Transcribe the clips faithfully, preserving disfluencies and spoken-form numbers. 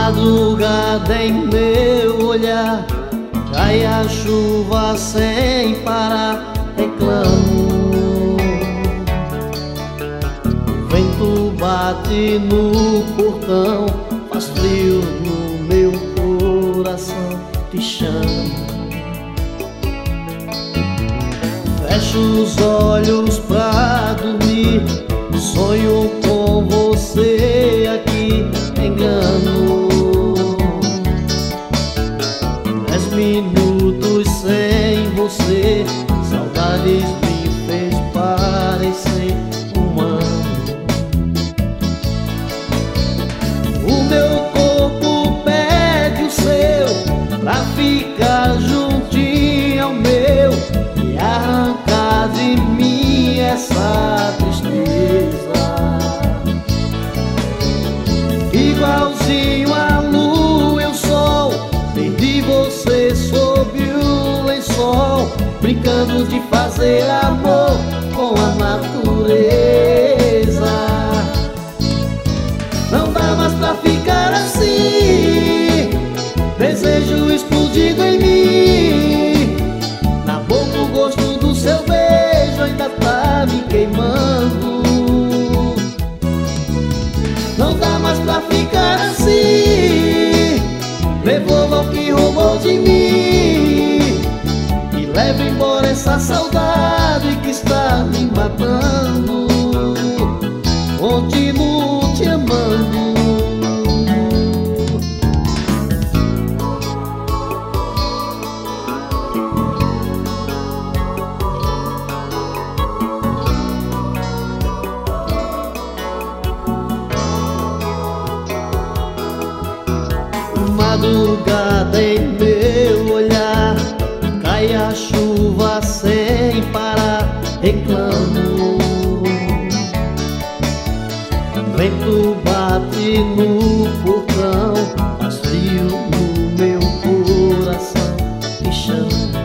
Madrugada em meu olhar, cai a chuva sem parar, reclamo. O vento bate no portão, faz frio no meu coração, te chamo. Fecho os olhos pra dormir, sonho com você aqui, engano. Dez minutos sem você, saudades me fez parecer humano. O meu corpo pede o seu pra ficar juntinho ao meu e arrancar de mim essa tristeza. Igualzinho a lua e o sol, perdi você sob o lençol, brincando de fazer amor com a natureza. Não dá mais pra ficar assim, desejo explodido em mim. Na boca o gosto do seu beijo ainda tá me queimando. Não dá mais pra ficar assim, devolva o que roubou de mim e leve embora essa saudade que está me matando. Continuo te amando. Madrugada em meu olhar, cai a chuva sem parar, reclamo. Vento bate no portão, faz frio no meu coração, me chama.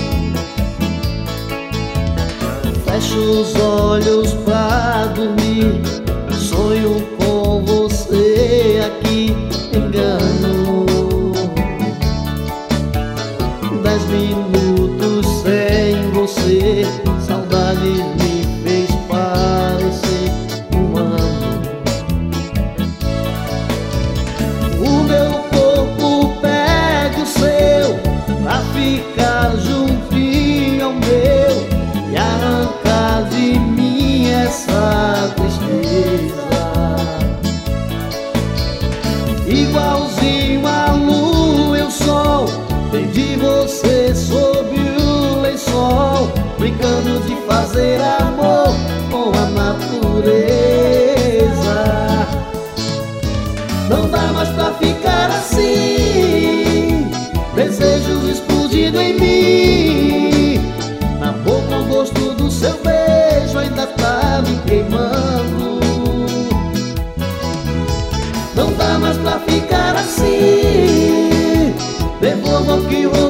Fecho os olhos pra dormir, sonho com você aqui, engano. Dez minutos sem você, saudades me fez parecer humano. O meu corpo pede o seu pra ficar juntinho ao meu e arrancar de mim essa tristeza. Igualzinho a lua e o sol, perdi você sob o lençol, brincando de fazer amor com a natureza. Não dá mais pra ficar assim, desejos explodindo em mim. Na boca o gosto do seu beijo ainda tá me queimando. Não dá mais pra ficar assim, devolva o que roubou